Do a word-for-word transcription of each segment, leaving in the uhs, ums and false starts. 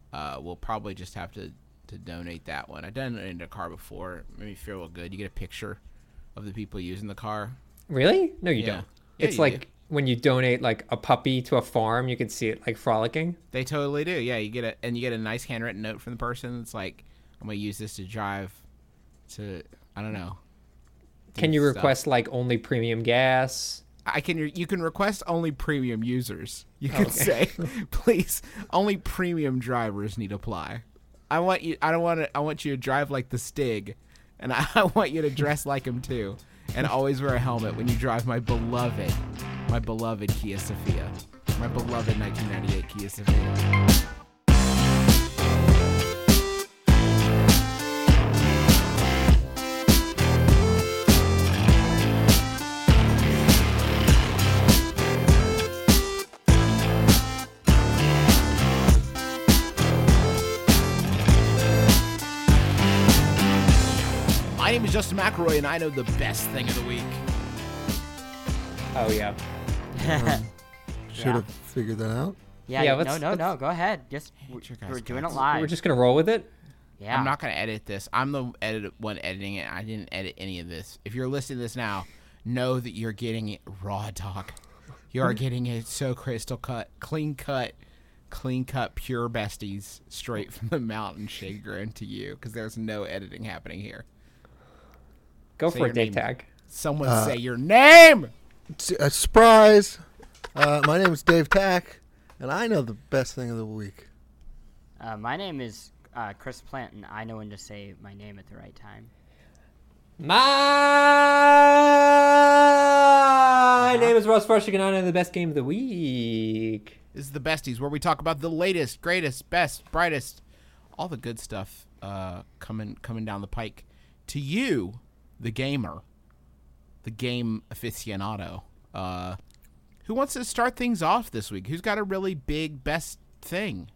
uh, we'll probably just have to, to donate that one. I donated a car before. It made me feel real good. You get a picture of the people using the car. Really? No, you Yeah. don't. Yeah, It's you like do. when you donate like a puppy to a farm, you can see it like frolicking. They totally do. Yeah, you get a and you get a nice handwritten note from the person. It's like, I'm gonna use this to drive to I don't know. do Can you stuff. request like only premium gas? I can. You can request only premium users. You can Okay. say, please, only premium drivers need apply. I want you. I don't want to. I want you to drive like the Stig, and I, I want you to dress like him too, and always wear a helmet when you drive my beloved, my beloved Kia Sophia, my beloved nineteen ninety-eight Kia Sophia. My name is Justin McElroy, and I know the best thing of the week. Oh yeah. Should Yeah. have figured that out. Yeah, Yeah, you- let's- no, no, no. let's- Go ahead. Just hate your guys' we're doing it guts. live. We're just gonna roll with it. yeah. I'm not going to edit this. I'm the edit one editing it. I didn't edit any of this. If you're listening to this now, know that you're getting it raw talk. You are getting it so crystal cut, clean cut, clean cut, pure besties straight from the mountain shaker into you, because there's no editing happening here. Go Say for your it, Dave name. Tag. Someone Uh, say your name. It's a surprise. Uh, my name is Dave Tack, and I know the best thing of the week. Uh, my name is uh, Chris Plant, and I know when to say my name at the right time. My name is Ross Frushtick, and I know the best game of the week. This is the besties, where we talk about the latest, greatest, best, brightest, all the good stuff uh, coming coming down the pike to you, the gamer, the game aficionado. Uh, who wants to start things off this week? Who's got a really big best thing?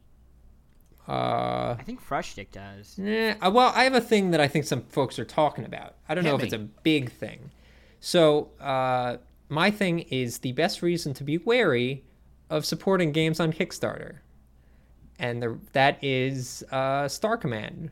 Uh, I think Frushtick does. eh, uh, well, I have a thing that I think some folks are talking about. I don't know Hit if it's me. a big thing. So, uh, my thing is the best reason to be wary of supporting games on Kickstarter, and the, that is uh, Star Command.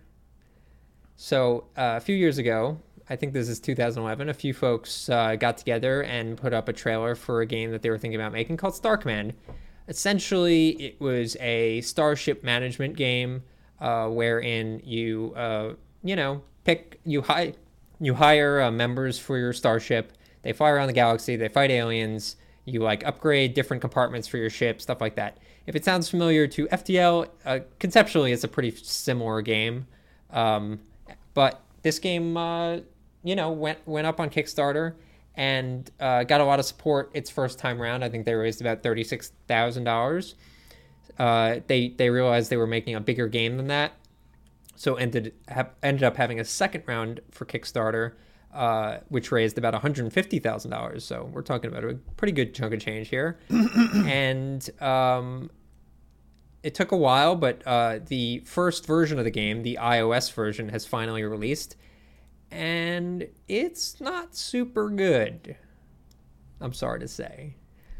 So, uh, a few years ago, I think this is two thousand eleven, a few folks uh, got together and put up a trailer for a game that they were thinking about making called Star Command. Essentially, it was a starship management game uh, wherein you, uh, you know, pick you hi- you hire uh, members for your starship. They fly around the galaxy. They fight aliens. You like upgrade different compartments for your ship, stuff like that. If it sounds familiar to F T L, uh, conceptually, it's a pretty similar game. Um, but this game, uh, you know, went went up on Kickstarter and uh, got a lot of support its first time around. I think they raised about thirty-six thousand dollars. Uh, they they realized they were making a bigger game than that, so ended ha- ended up having a second round for Kickstarter, uh, which raised about one hundred fifty thousand dollars. So we're talking about a pretty good chunk of change here. and um, it took a while, but uh, the first version of the game, the iOS version, has finally released. And it's not super good, I'm sorry to say.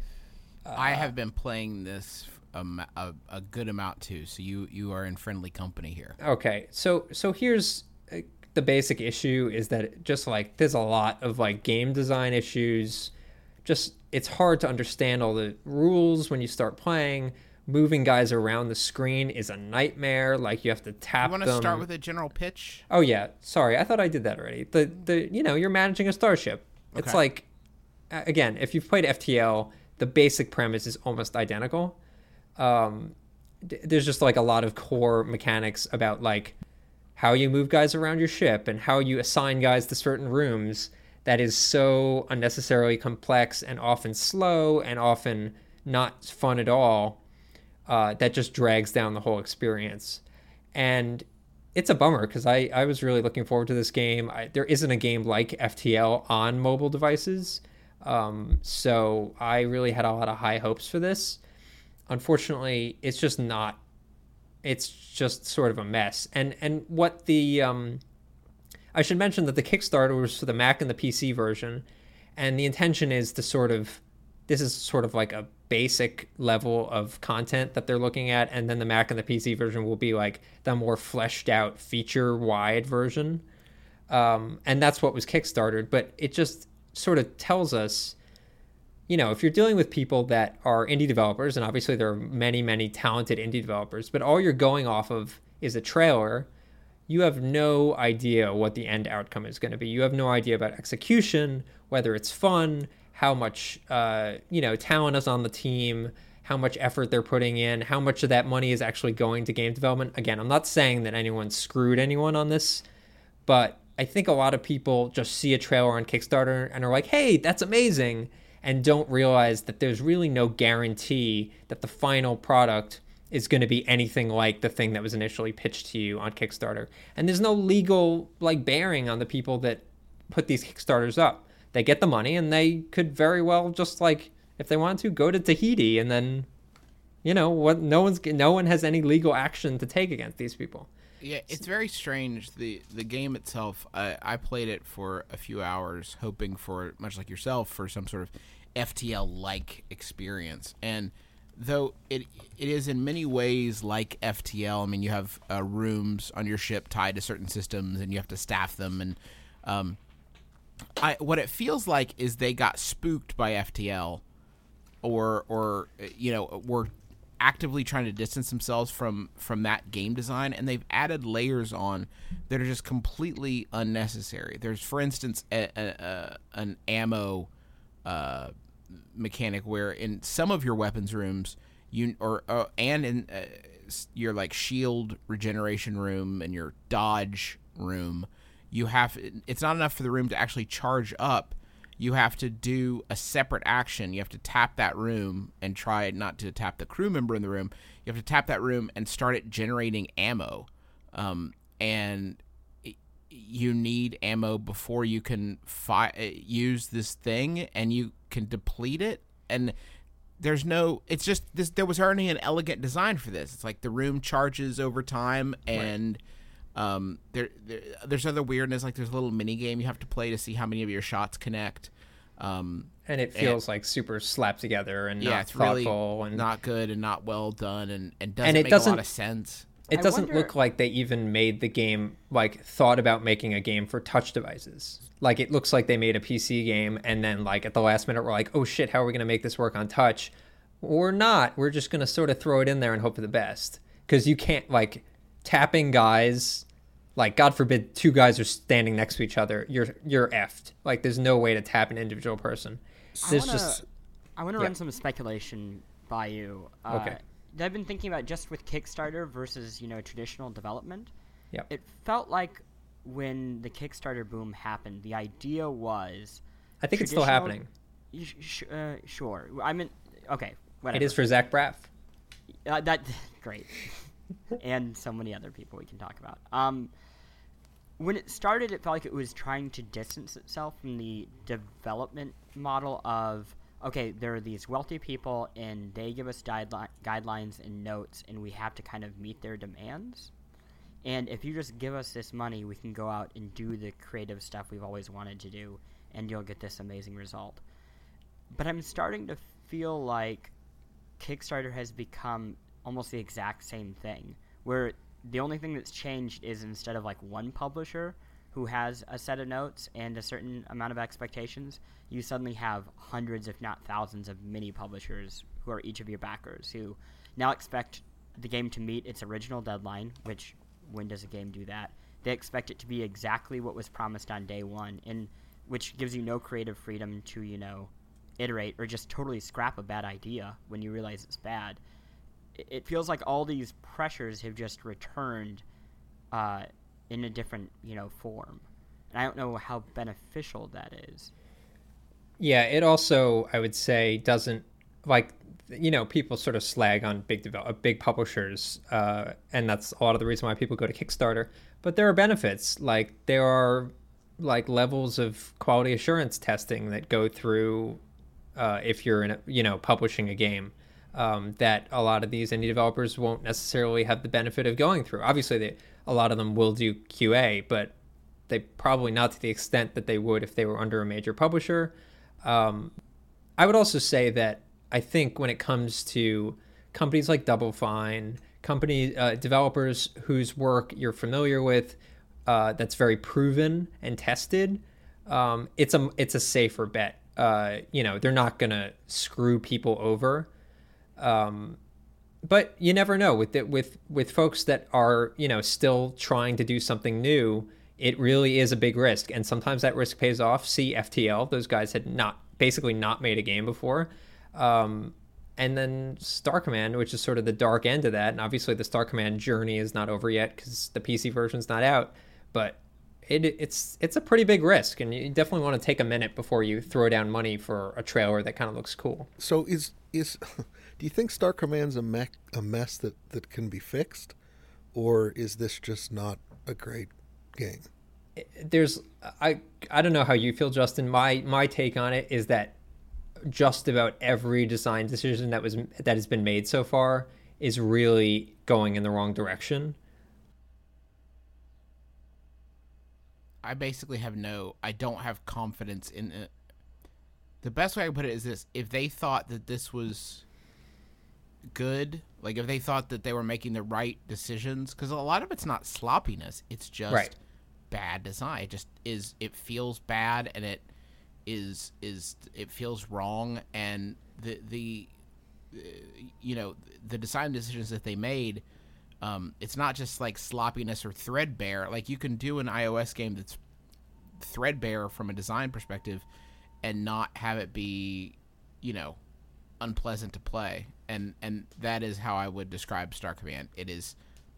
I have been playing this um, a, a good amount too, so you you are in friendly company here. Okay, so so here's uh, the basic issue is that just like there's a lot of like game design issues. Just it's hard to understand all the rules when you start playing. Moving guys around the screen is a nightmare. Like you have to tap You want them. to start with a general pitch? Oh yeah, sorry, I thought I did that already. The the you know you're managing a starship. It's Okay. like a- again, if you've played F T L, the basic premise is almost identical. Um, d- there's just like a lot of core mechanics about like how you move guys around your ship and how you assign guys to certain rooms. That is so unnecessarily complex and often slow and often not fun at all. Uh, that just drags down the whole experience. And it's a bummer because I, I was really looking forward to this game. I, there isn't a game like F T L on mobile devices. Um, so I really had a lot of high hopes for this. Unfortunately, it's just not. It's just sort of a mess. And and what the... Um, I should mention that the Kickstarter was for the Mac and the P C version. And the intention is to sort of this is sort of like a basic level of content that they're looking at, and then the Mac and the P C version will be like the more fleshed out feature wide version. Um, and that's what was Kickstarted, but it just sort of tells us, you know, if you're dealing with people that are indie developers, and obviously there are many, many talented indie developers, but all you're going off of is a trailer, you have no idea what the end outcome is going to be. You have no idea about execution, whether it's fun, how much, uh, you know, talent is on the team, how much effort they're putting in, how much of that money is actually going to game development. Again, I'm not saying that anyone screwed anyone on this, but I think a lot of people just see a trailer on Kickstarter and are like, hey, that's amazing, and don't realize that there's really no guarantee that the final product is going to be anything like the thing that was initially pitched to you on Kickstarter. And there's no legal like bearing on the people that put these Kickstarters up. They get the money and they could very well just like, if they want to, go to Tahiti and then, you know, what no one's no one has any legal action to take against these people. Yeah, it's very strange. The the game itself, I, I played it for a few hours, hoping for, much like yourself, for some sort of F T L-like experience. And though it it is in many ways like F T L, I mean, you have uh, rooms on your ship tied to certain systems, and you have to staff them. And um, I what it feels like is they got spooked by F T L, or or you know, were actively trying to distance themselves from from that game design, and they've added layers on that are just completely unnecessary. There's, for instance, a, a, a, an ammo uh, mechanic where in some of your weapons rooms, you or uh, and in uh, your like shield regeneration room and your dodge room, you have it's not enough for the room to actually charge up. You have to do a separate action. You have to tap that room and try not to tap the crew member in the room. You have to tap that room and start it generating ammo. Um, and it, you need ammo before you can fi- use this thing, and you can deplete it. And there's no, it's just, this. There was already an elegant design for this. It's like the room charges over time, and... Right. Um, there, there, there's other weirdness, like there's a little mini game you have to play to see how many of your shots connect. Um, and it feels and, like super slapped together and yeah, not it's thoughtful really and not good and not well done, and, and doesn't and it make doesn't, a lot of sense. It I doesn't wonder... look like they even made the game, like thought about making a game for touch devices. Like it looks like they made a P C game and then like at the last minute we're like, oh shit, how are we going to make this work on touch? Or not. We're just going to sort of throw it in there and hope for the best. Because you can't like tapping guys. Like, God forbid, two guys are standing next to each other. You're you're effed. Like, there's no way to tap an individual person. There's I wanna, just. I want to yeah. run some speculation by you. Uh, Okay. I've been thinking about just with Kickstarter versus, you know, traditional development. Yep. It felt like when the Kickstarter boom happened, the idea was. I think it's still happening. Sh- sh- uh, sure. I mean, okay, whatever. It is for Zach Braff. Uh, that great. And so many other people we can talk about. Um, when it started, it felt like it was trying to distance itself from the development model of, okay, there are these wealthy people, and they give us guideli- guidelines and notes, and we have to kind of meet their demands. And if you just give us this money, we can go out and do the creative stuff we've always wanted to do, and you'll get this amazing result. But I'm starting to feel like Kickstarter has become almost the exact same thing, where the only thing that's changed is instead of like one publisher who has a set of notes and a certain amount of expectations, you suddenly have hundreds, if not thousands, of mini publishers who are each of your backers who now expect the game to meet its original deadline, which when does a game do that? They expect it to be exactly what was promised on day one, and which gives you no creative freedom to, you know, iterate or just totally scrap a bad idea when you realize it's bad. It feels like all these pressures have just returned uh, in a different, you know, form. And I don't know how beneficial that is. Yeah, it also, I would say, doesn't, like, you know, people sort of slag on big develop, big publishers, uh, and that's a lot of the reason why people go to Kickstarter. But there are benefits. Like, there are, like, levels of quality assurance testing that go through uh, if you're, in a, you know, publishing a game. Um, that a lot of these indie developers won't necessarily have the benefit of going through. Obviously, they, a lot of them will do Q A, but they probably not to the extent that they would if they were under a major publisher. Um, I would also say that I think when it comes to companies like Double Fine, company uh, developers whose work you're familiar with, uh, that's very proven and tested, um, it's a it's a safer bet. Uh, you know, they're not gonna screw people over. Um, but you never know with it, with with folks that are, you know, still trying to do something new. It really is a big risk, and sometimes that risk pays off. See F T L; those guys had not basically not made a game before. Um, and then Star Command, which is sort of the dark end of that. And obviously the Star Command journey is not over yet because the P C version's not out. But it, it's it's a pretty big risk, and you definitely want to take a minute before you throw down money for a trailer that kind of looks cool. So is is do you think Star Command's a, me- a mess that, that can be fixed? Or is this just not a great game? There's I I don't know how you feel, Justin. My my take on it is that just about every design decision that was that has been made so far is really going in the wrong direction. I basically have no I don't have confidence in it. The best way I can put it is this: if they thought that this was good, like if they thought that they were making the right decisions, because a lot of it's not sloppiness, it's just right. bad design. It just is. It feels bad, and it is is it feels wrong, and the the uh, you know the design decisions that they made. Um, it's not just like sloppiness or threadbare. Like you can do an iOS game that's threadbare from a design perspective, and not have it be, you know, unpleasant to play. And and that is how I would describe Star Command. It is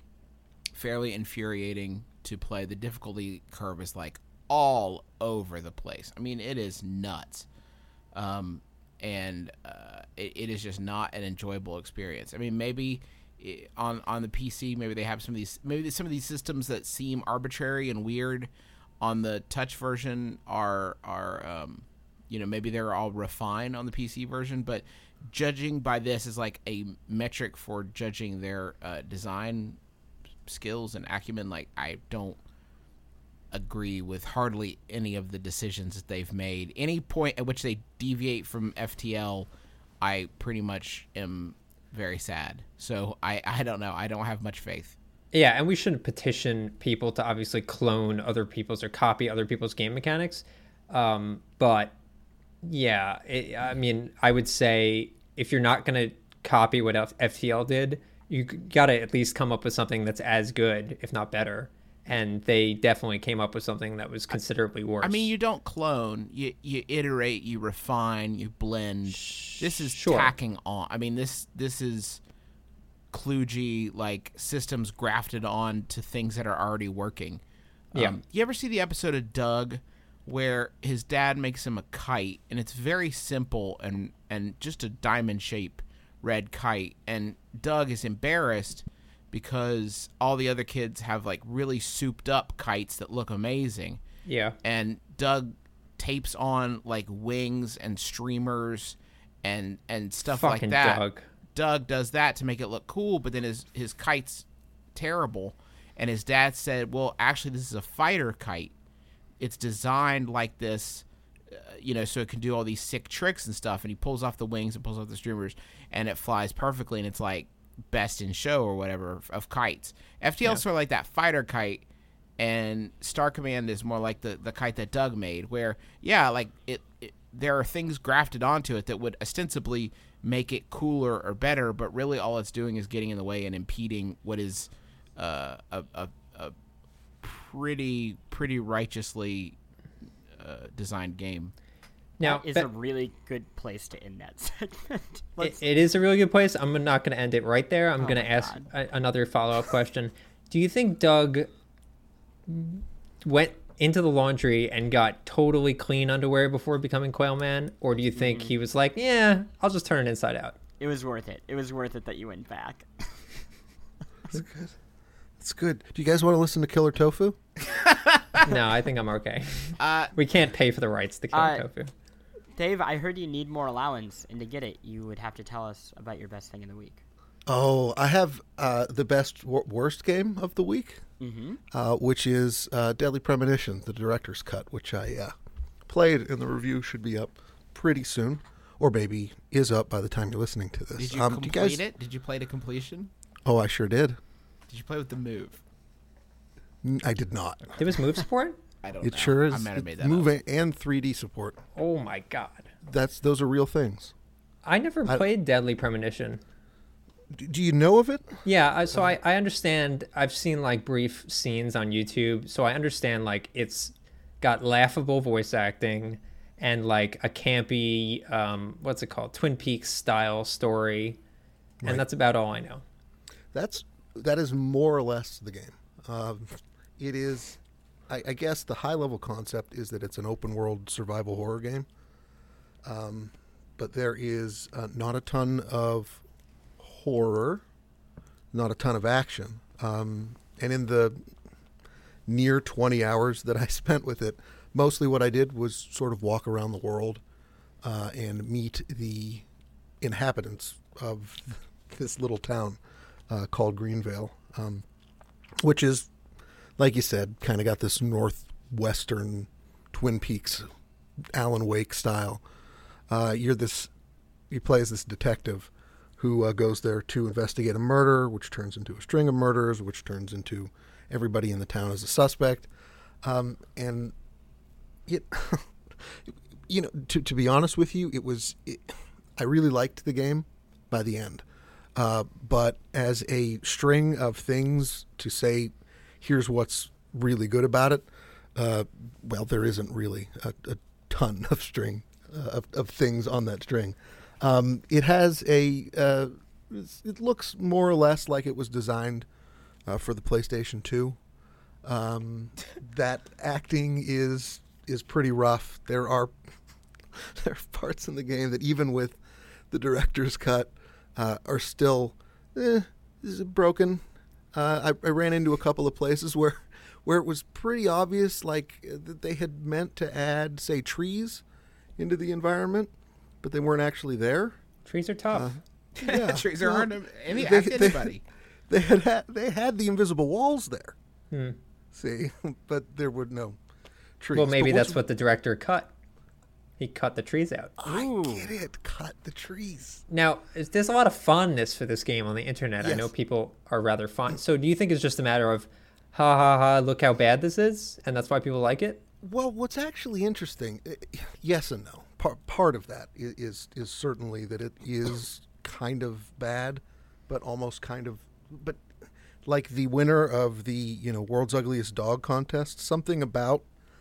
fairly infuriating to play. The difficulty curve is like all over the place. I mean, it is nuts. Um, and uh, it, it is just not an enjoyable experience. I mean, maybe it, on on the P C, maybe they have some of these, maybe some of these systems that seem arbitrary and weird on the touch version are are um, you know, maybe they're all refined on the P C version, but judging by this is like a metric for judging their uh, design skills and acumen. Like, I don't agree with hardly any of the decisions that they've made. Any point at which they deviate from F T L, I pretty much am very sad. So I, I don't know. I don't have much faith. Yeah, and we shouldn't petition people to obviously clone other people's or copy other people's game mechanics. Um, but yeah, it, I mean, I would say if you're not going to copy what F T L did, you got to at least come up with something that's as good, if not better. And they definitely came up with something that was considerably worse. I mean, you don't clone. You you iterate, you refine, you blend. This is sure. tacking on. I mean, this this is kludgy, like, systems grafted on to things that are already working. Yeah. Um, you ever see the episode of Doug where his dad makes him a kite, and it's very simple and, and just a diamond-shaped red kite, and Doug is embarrassed because all the other kids have, like, really souped-up kites that look amazing. Yeah. And Doug tapes on, like, wings and streamers and and stuff Fucking like that. Doug. Doug does that to make it look cool, but then his, his kite's terrible. And his dad said, well, actually, this is a fighter kite. It's designed like this, uh, you know, so it can do all these sick tricks and stuff. And he pulls off the wings and pulls off the streamers, and it flies perfectly, and it's, like, best in show or whatever of, of kites. F T L is Yeah. sort of like that fighter kite, and Star Command is more like the, the kite that Doug made, where, yeah, like, it, it there are things grafted onto it that would ostensibly make it cooler or better, but really all it's doing is getting in the way and impeding what is uh, a, a, a pretty pretty righteously uh, designed game. Now, That is Be- a really good place to end that segment. it, Let's, it is a really good place. I'm not going to end it right there. I'm Oh going to my ask God. a, another follow-up question. Do you think Doug went into the laundry and got totally clean underwear before becoming Quail Man? Or do you think Mm-hmm. he was like, yeah, I'll just turn it inside out? it was worth it. It was worth it that you went back. That's good. That's good. Do you guys want to listen to Killer Tofu? No, I think I'm okay. Uh, We can't pay for the rights to kill Uh, tofu. Dave, I heard you need more allowance, and to get it, you would have to tell us about your best thing of the week. Oh, I have uh, the best wor- worst game of the week, Mm-hmm. uh, which is uh, Deadly Premonition, the director's cut, which I uh, played, and the review should be up pretty soon. or maybe is up by the time you're listening to this. Did you um, complete do you guys... it? Did you play to completion? Oh, I sure did. Did you play with the move? N- I did not. There was move support? I don't It know. sure is. I might have made that Move up. and three D support. Oh my god. That's those are real things. I never I- played Deadly Premonition. D- do you know of it? Yeah, I, so I, I understand. I've seen like brief scenes on YouTube, so I understand like it's got laughable voice acting and like a campy, um, what's it called, Twin Peaks style story, and Right. that's about all I know. That's that is more or less the game. Um, it is, I, I guess, the high level concept is that it's an open world survival horror game. Um, but there is uh, not a ton of horror, not a ton of action, um, and in the near twenty hours that I spent with it, mostly what I did was sort of walk around the world uh, and meet the inhabitants of this little town uh, called Greenvale, um, which is, like you said, kind of got this northwestern Twin Peaks, Alan Wake style. Uh, you're this, you play as this detective who uh, goes there to investigate a murder, which turns into a string of murders, which turns into everybody in the town as a suspect. Um, and it, you know, to to be honest with you, it was, it, I really liked the game by the end. Uh, but as a string of things to say, here's what's really good about it, uh, well, there isn't really a, a ton of string uh, of, of things on that string. Um, it has a, uh, it looks more or less like it was designed uh, for the PlayStation two. Um, that acting is is pretty rough. There are there are parts in the game that even with the director's cut uh, are still eh, this is broken. Uh, I, I ran into a couple of places where where it was pretty obvious, like that they had meant to add, say, trees into the environment, but they weren't actually there. Trees are tough. Uh, yeah, Trees are well, hard to any, they- ask they- anybody. They had, had they had the invisible walls there. Hmm. See, but there were no trees. Well, maybe But that's what's- what the director cut. He cut the trees out. I Ooh. get it. Cut the trees. Now, is- there's a lot of fondness for this game on the internet. I Yes. know people are rather fond. So, do you think it's just a matter of, ha ha ha, look how bad this is, and that's why people like it? Well, what's actually interesting, eh, yes and no. Part part of that i- is is certainly that it is kind of bad, but almost kind of, but like the winner of the you know World's Ugliest Dog contest, something about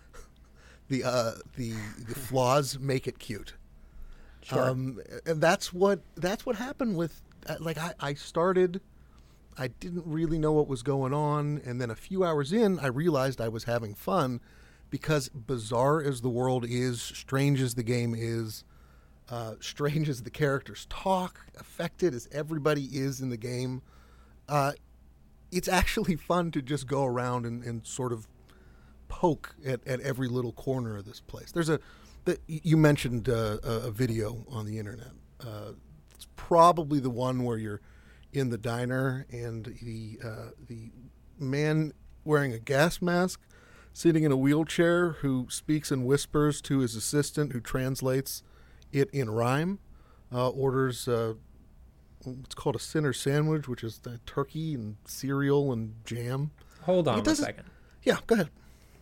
the uh, the the flaws make it cute. Sure. Um, and that's what that's what happened with uh, like I, I started. I didn't really know what was going on, and then a few hours in, I realized I was having fun because bizarre as the world is, strange as the game is, uh, strange as the characters talk, affected as everybody is in the game, uh, it's actually fun to just go around and, and sort of poke at, at every little corner of this place. There's a, the, you mentioned uh, a, a video on the internet. Uh, it's probably the one where you're in the diner and the uh, the man wearing a gas mask sitting in a wheelchair who speaks and whispers to his assistant who translates it in rhyme, uh, orders uh, what's called a Sinner sandwich, which is the turkey and cereal and jam. Hold on It one doesn't- second. Yeah, go ahead.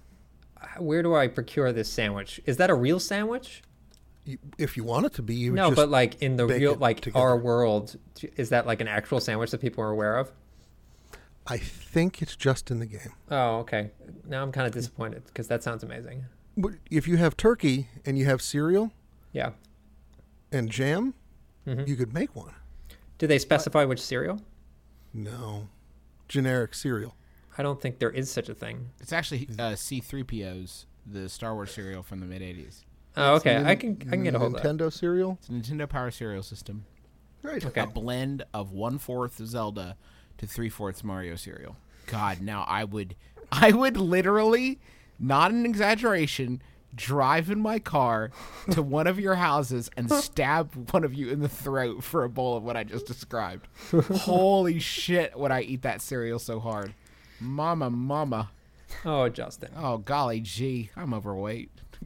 Where do I procure this sandwich? Is that a real sandwich? You, if you want it to be, you would No, just but like in the bake real, it like together. our world, is that like an actual sandwich that people are aware of? I think it's just in the game. Oh, okay. Now I'm kind of disappointed because that sounds amazing. But if you have turkey and you have cereal Yeah. and jam, Mhm. you could make one. Do they specify which cereal? No, generic cereal. I don't think there is such a thing. It's actually uh, C three P O's, the Star Wars cereal from the mid eighties. Oh, okay. Nin- I can I can get a hold of that. Nintendo cereal. It's a Nintendo Power cereal system. Right. Okay. A blend of one fourth Zelda to three fourths Mario cereal. God, now I would, I would literally, not an exaggeration, drive in my car to one of your houses and stab one of you in the throat for a bowl of what I just described. Holy shit, would I eat that cereal so hard. Mama, mama. Oh, Justin. Oh, golly gee, I'm overweight.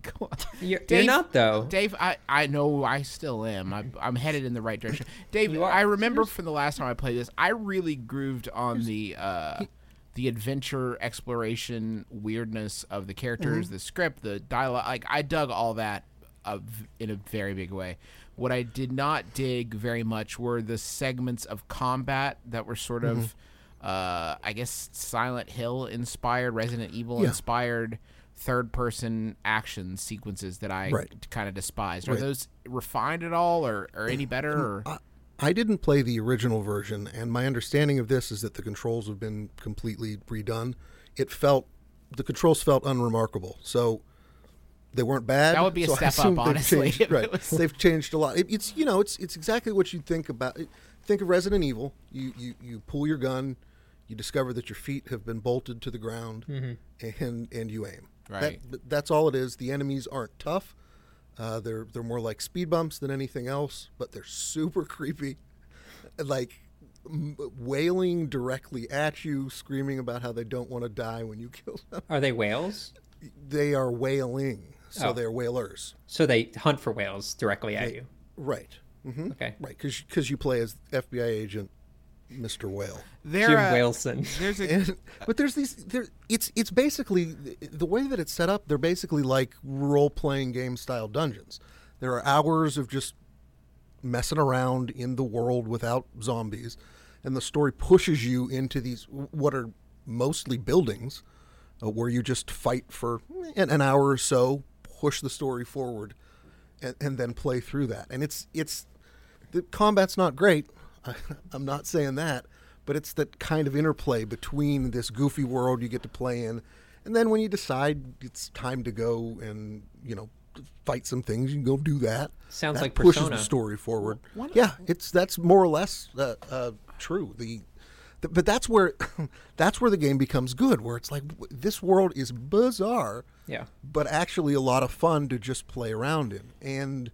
come on. You're, Dave- you're not though. Dave, I, I know I still am. I, I'm headed in the right direction. Dave, You are. I remember from the last time I played this, I really grooved on the uh, the adventure, exploration, weirdness of the characters, the script, the dialogue. Like, I dug all that uh, v- in a very big way. What I did not dig very much were the segments of combat that were sort of, uh, I guess, Silent Hill inspired, Resident Evil Yeah. inspired third person action sequences that I Right. kind of despised. Are Right. those refined at all or, or any better? Or? I, I didn't play the original version, and my understanding of this is that the controls have been completely redone. It felt the controls felt unremarkable, so they weren't bad. That would be a so I step up, assume they've honestly, changed- if it right? was- They've changed a lot. It, it's you know, it's it's exactly what you think about. Think of Resident Evil. You you you pull your gun, you discover that your feet have been bolted to the ground, and and you aim. Right. That, that's all it is. The enemies aren't tough. Uh, they're they're more like speed bumps than anything else, but they're super creepy, like m- wailing directly at you, screaming about how they don't want to die when you kill them. Are they whales? They are wailing, so Oh. they're whailers, So they hunt for whales directly at you. right? Mm-hmm. Okay. Right, because you play as F B I agent Mister Whale. There, Jim uh, Whaleson. There's a And, but there's these there it's it's basically the way that it's set up, they're basically like role playing game style dungeons. There are hours of just messing around in the world without zombies, and the story pushes you into these what are mostly buildings uh, where you just fight for an, an hour or so, push the story forward, and, and then play through that. And it's it's the combat's not great. I, I'm not saying that, but it's that kind of interplay between this goofy world you get to play in, and then when you decide it's time to go and you know fight some things, you can go do that. Sounds that like pushes Persona. the story forward. One- Yeah, it's that's more or less uh, uh, true. The, the but that's where that's where the game becomes good, where it's like w- this world is bizarre, Yeah. but actually a lot of fun to just play around in, and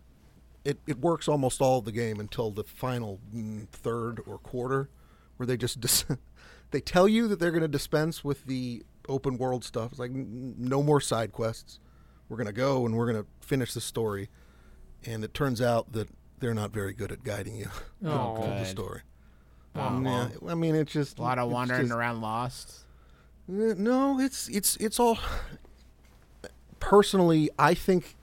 it, it works almost all of the game until the final mm, third or quarter, where they just dis- they tell you that they're going to dispense with the open world stuff. It's like "N- no more side quests. We're going to go and we're going to finish the story, and it turns out that they're not very good at guiding you Oh, through the good. story. Oh, Um, yeah, well. I mean, it's just a lot of it's wandering just- around lost. uh, No, it's it's it's all. Personally, I think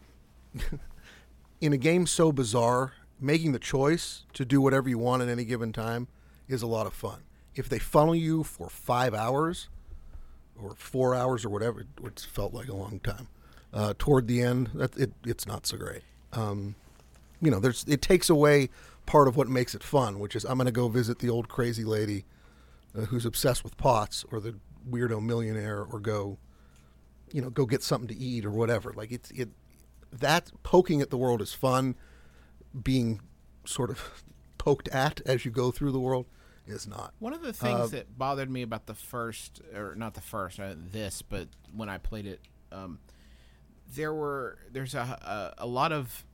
in a game so bizarre, making the choice to do whatever you want at any given time is a lot of fun. If they funnel you for five hours or four hours or whatever, which felt like a long time, uh, toward the end, that it it's not so great. Um, you know, there's it takes away part of what makes it fun, which is I'm going to go visit the old crazy lady uh, who's obsessed with pots, or the weirdo millionaire, or go, you know, go get something to eat or whatever. Like it's it that poking at the world is fun. Being sort of poked at as you go through the world is not. One of the things Uh, that bothered me about the first, or not the first, uh, this, but when I played it, um, there were there's a, a a lot of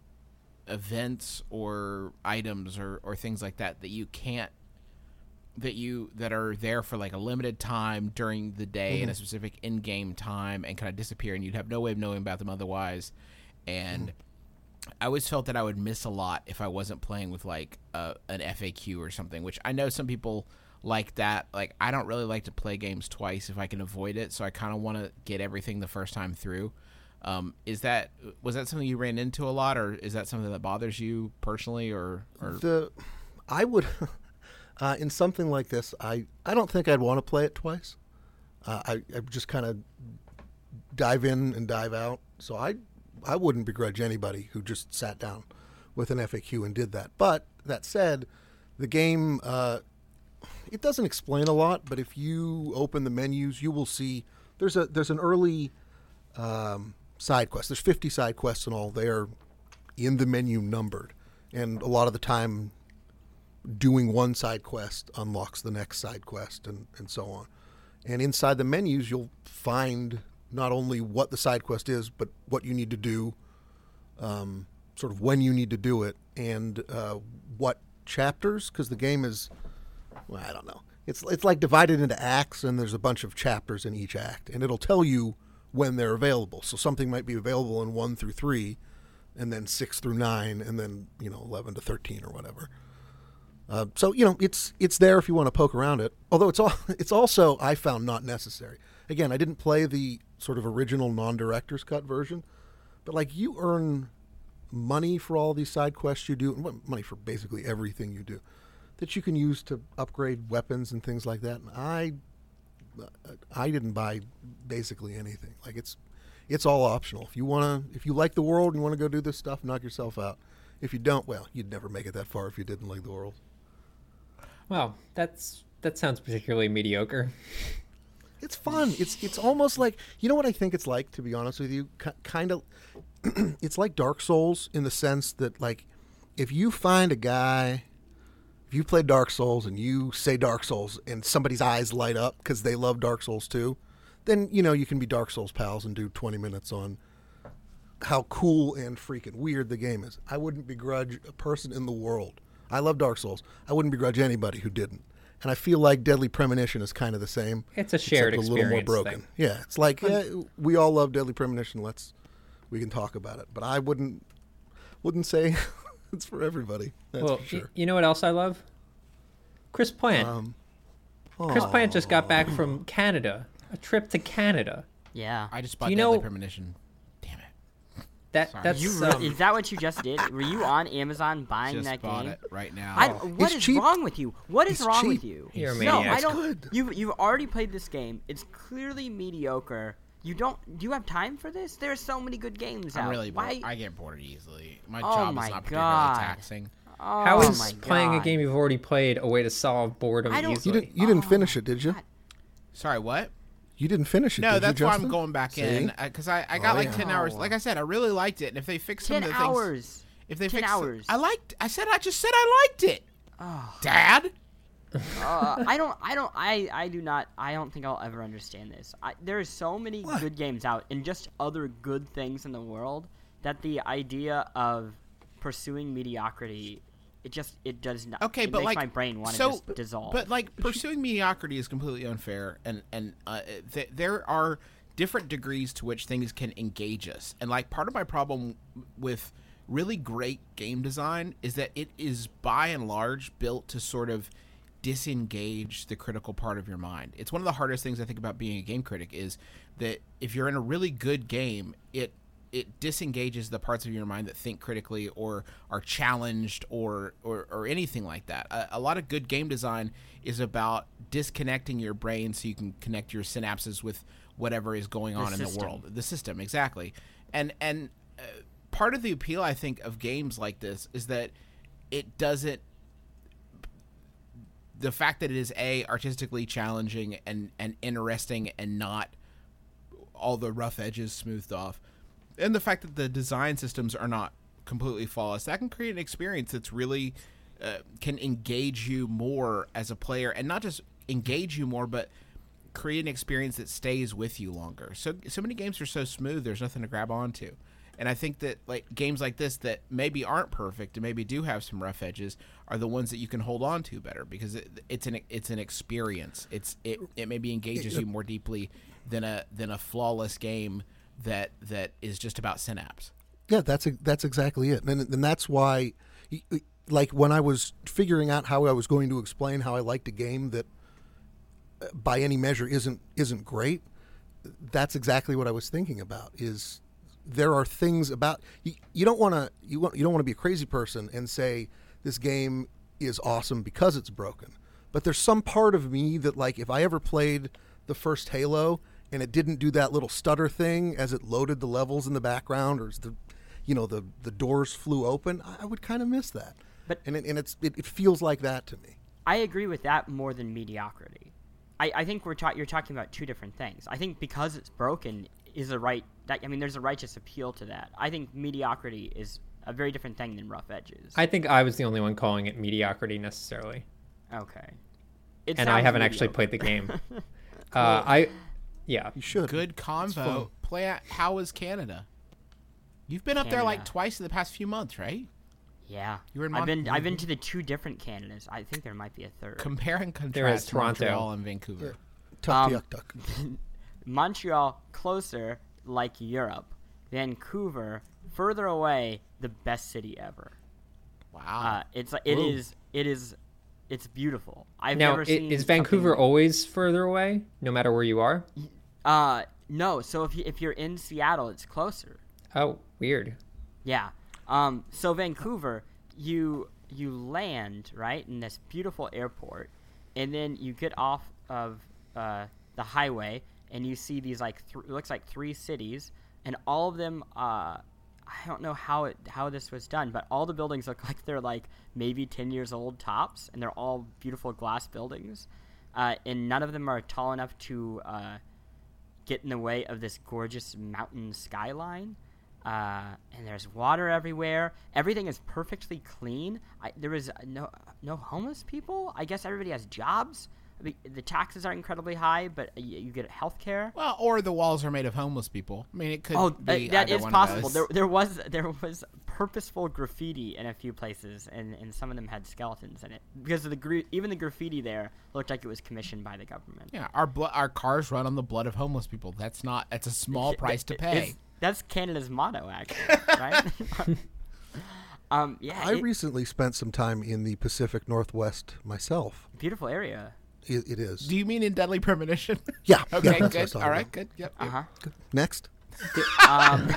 events or items or, or things like that that you can't that you that are there for like a limited time during the day in a specific in-game time and kind of disappear, and you'd have no way of knowing about them otherwise. And I always felt that I would miss a lot if I wasn't playing with like a, an F A Q or something, which I know some people like that. Like, I don't really like to play games twice if I can avoid it, so I kind of want to get everything the first time through. Um, is that was that something you ran into a lot, or is that something that bothers you personally, or, or The I would uh, in something like this, I, I don't think I'd want to play it twice. Uh, I I just kind of dive in and dive out. So I I wouldn't begrudge anybody who just sat down with an F A Q and did that. But that said, the game uh, it doesn't explain a lot. But if you open the menus, you will see there's a there's an early um, side quest. There's fifty side quests in all. They are in the menu numbered, and a lot of the time, doing one side quest unlocks the next side quest, and, and so on. And inside the menus, you'll find not only what the side quest is, but what you need to do, um, sort of when you need to do it, and uh, what chapters, because the game is, well, I don't know. It's it's like divided into acts, and there's a bunch of chapters in each act, and it'll tell you when they're available. So something might be available in one through three, and then six through nine, and then you know eleven to thirteen or whatever. Uh, so you know it's it's there if you want to poke around it. Although it's all it's also I found not necessary. Again, I didn't play the sort of original non-director's cut version, but like you earn money for all these side quests you do, and money for basically everything you do, that you can use to upgrade weapons and things like that. And I I didn't buy basically anything. Like it's it's all optional. If you wanna if you like the world and you want to go do this stuff, knock yourself out. If you don't, well, you'd never make it that far if you didn't like the world. Wow, that's that sounds particularly mediocre. It's fun. It's it's almost like, you know what I think it's like, to be honest with you? K- kind of, it's like Dark Souls in the sense that, like, if you find a guy, if you play Dark Souls and you say Dark Souls and somebody's eyes light up because they love Dark Souls too, then, you know, you can be Dark Souls pals and do twenty minutes on how cool and freaking weird the game is. I wouldn't begrudge a person in the world. I love Dark Souls. I wouldn't begrudge anybody who didn't. And I feel like Deadly Premonition is kind of the same. It's a shared except a little more experience broken. thing. Yeah, it's like yeah, we all love Deadly Premonition. Let's we can talk about it. But I wouldn't wouldn't say it's for everybody. That's well, for sure. y- you know what else I love? Chris Plant. Um, Chris aw. Plant just got back from Canada. A trip to Canada. Yeah. I just bought you Deadly know- Premonition. Damn it. That Sorry. that's You um, re- is that what you just did? Were you on Amazon buying Just that bought game? it right now. I, what It's is cheap. wrong with you? What is It's wrong cheap. with you? You're a no, maniac. I don't. Good. You you've already played this game. It's clearly mediocre. You don't. Do you have time for this? There are so many good games I'm out. really bored. Why? I get bored easily. My Oh job my is not particularly God. taxing. oh how is my playing a God. game you've already played a way to solve boredom I don't- You easily? didn't you didn't Oh, finish it, did you? God. Sorry, what? You didn't finish it. No, did that's you, why Justin? I'm going back in See? because I, I got Oh, like yeah. ten hours. Oh. Like I said, I really liked it, and if they fix some Ten of the things, hours. if they ten fix, hours. I liked. I said I just said I liked it, Oh. Dad. uh, I don't, I don't, I, I do not, I don't think I'll ever understand this. I, there are so many What? good games out and just other good things in the world that the idea of pursuing mediocrity, it just, it does not. Okay, it but makes like my brain want to so, just dissolve. But like pursuing mediocrity is completely unfair, and and uh, th- there are different degrees to which things can engage us. And like part of my problem with really great game design is that it is by and large built to sort of disengage the critical part of your mind. It's one of the hardest things I think about being a game critic is that if you're in a really good game, it it disengages the parts of your mind that think critically or are challenged or or, or anything like that. A, a lot of good game design is about disconnecting your brain so you can connect your synapses with whatever is going on in the system. world. The system, exactly. And and uh, part of the appeal, I think, of games like this is that it doesn't. The fact that it is a artistically challenging and and interesting and not all the rough edges smoothed off, and the fact that the design systems are not completely flawless, that can create an experience that's really uh, can engage you more as a player, and not just engage you more, but create an experience that stays with you longer. So so many games are so smooth, there's nothing to grab onto. And I think that like games like this that maybe aren't perfect and maybe do have some rough edges are the ones that you can hold on to better because it, it's an it's an experience. It's it, it maybe engages you more deeply than a than a flawless game that that is just about synapse. Yeah, that's a, that's exactly it, and and that's why, like when I was figuring out how I was going to explain how I liked a game that, uh, by any measure, isn't isn't great. That's exactly what I was thinking about. Is there are things about you, you don't want to you want you don't want to be a crazy person and say this game is awesome because it's broken. But there's some part of me that, like, if I ever played the first Halo and it didn't do that little stutter thing as it loaded the levels in the background, or as the, you know, the the doors flew open, I would kind of miss that. But- and it, and it's it, it feels like that to me. I agree with that more than mediocrity. I, I think we're ta- you're talking about two different things. I think because it's broken is a right. That, I mean, there's a righteous appeal to that. I think mediocrity is a very different thing than rough edges. I think I was the only one calling it mediocrity necessarily, okay. It and I sounds haven't actually mediocre. played the game. uh, I, yeah, You should. Good fun. convo. Play at How is Canada? You've been up there like Canada. twice in the past few months, right? Yeah. You were in I've Mon- been I've been to the two different Canadas. I think there might be a third. Compare and There is contrast Toronto. Montreal and Vancouver. Tuck Um, tuck tuck. Montreal, closer, like Europe. Vancouver, further away, the best city ever. Wow. Uh, it's it Whoa. is it is it's beautiful. I've Now, never i- seen is Vancouver something- always further away, no matter where you are? Uh, no. So if you, if you're in Seattle, it's closer. Oh, weird. Yeah. Um. So Vancouver, you you land right in this beautiful airport, and then you get off of uh, the highway, and you see these like th- it looks like three cities, and all of them. Uh, I don't know how it how this was done, but all the buildings look like they're like maybe ten years old tops, and they're all beautiful glass buildings, uh, and none of them are tall enough to uh, get in the way of this gorgeous mountain skyline. Uh, and there's water everywhere. Everything is perfectly clean. I, there is no no homeless people. I guess everybody has jobs. I mean, the taxes are incredibly high, but you, you get health care. Well, or the walls are made of homeless people. I mean, it could Oh, uh, be that either is one of possible. those. There, there was there was purposeful graffiti in a few places, and, and some of them had skeletons in it because of the gra- even the graffiti there looked like it was commissioned by the government. Yeah, our blo- our cars run on the blood of homeless people. That's not. That's a small price to pay. It's- that's Canada's motto, actually, right? um, yeah, I it- recently spent some time in the Pacific Northwest myself. beautiful area. It, it is. Do you mean in Deadly Premonition? Yeah. Okay, yeah, that's what I was good. talking All right, about. good. Yep. Uh yep. huh. Next. um,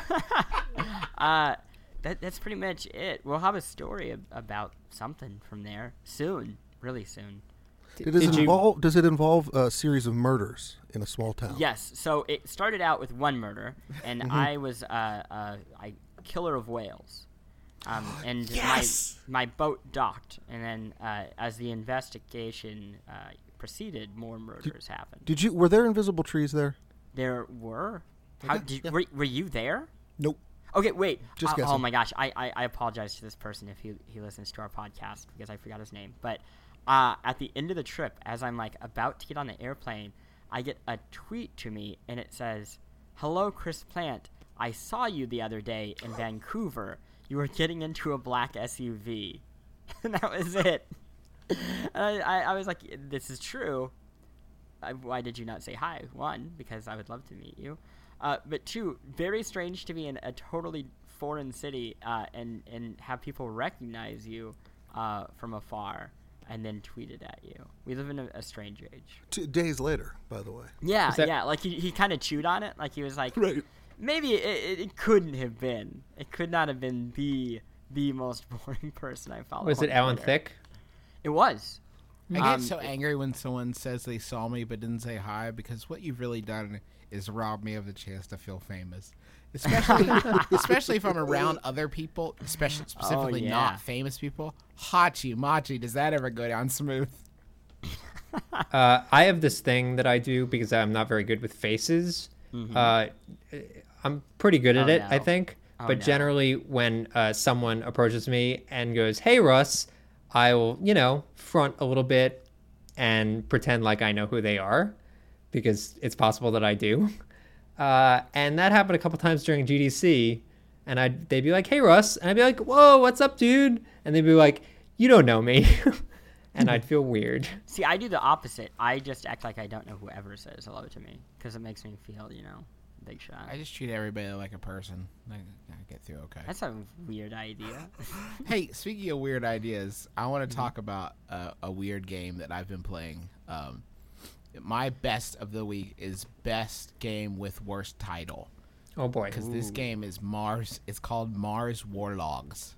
uh, that that's pretty much it. We'll have a story ab- about something from there soon, really soon. It is Did you- involve, Does it involve a series of murders in a small town? Yes. So it started out with one murder, and I was uh, uh, I killer of whales, um, and Yes! my my boat docked, and then uh, as the investigation uh, proceeded, more murders happened. Did you? Were there invisible trees there? There were. How, Okay, did, yeah. were, were you there? Nope. Okay, wait. Just Uh, oh guessing. my gosh, I, I, I apologize to this person if he he listens to our podcast because I forgot his name. But uh, at the end of the trip, as I'm like about to get on the airplane, I get a tweet to me and it says, "Hello, Chris Plant. I saw you the other day in Vancouver. You were getting into a black S U V." And that was it. And I, I, I was like, "This is true. I, why did you not say hi?" One, because I would love to meet you. Uh, but two, very strange to be in a totally foreign city uh, and, and have people recognize you uh, from afar and then tweet it at you. We live in a, a strange age. Two days later, by the way. Yeah, Is that- yeah. Like he, he kind of chewed on it. Like he was like, Right. maybe it, it, it couldn't have been. It could not have been the the most boring person I followed. Was it on Alan Twitter. Thick? It was. I get Um, so angry when someone says they saw me but didn't say hi because what you've really done is rob me of the chance to feel famous. Especially, especially if I'm around other people, especially specifically yeah. not famous people. Hachi Machi, does that ever go down smooth? Uh, I have this thing that I do because I'm not very good with faces. Uh, I'm pretty good at Mm-hmm. Oh, it, I no. think. Oh, but no. generally, when uh, someone approaches me and goes, "Hey, Russ," I will, you know, front a little bit and pretend like I know who they are because it's possible that I do. Uh, and that happened a couple times during G D C. And I'd, they'd be like, "Hey, Russ." And I'd be like, "Whoa, what's up, dude?" And they'd be like, "You don't know me." And I'd feel weird. See, I do the opposite. I just act like I don't know whoever says hello to me because it makes me feel, you know, big shot. I just treat everybody like a person. I, I get through okay. That's a weird idea. Hey, speaking of weird ideas, I want to talk about uh, a weird game that I've been playing. Um, my best of the week is best game with worst title Oh, boy. because this game is Mars. It's called Mars Warlogs,